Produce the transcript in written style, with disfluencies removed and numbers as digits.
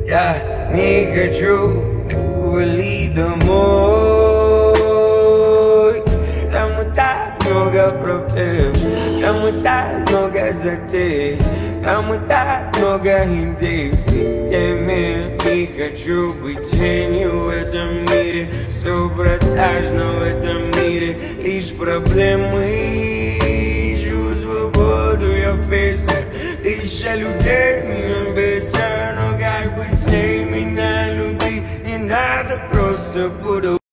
Я не хочу валить домой. Там и так много проблем, там и так много затей, там и так много идей в системе. Не хочу быть тенью в этом мире, все продажно в этом мире, лишь проблемы. Ищу свободу я в песнях, тысяча людей меня бесят, но как быть с ней, меня любить не надо, просто буду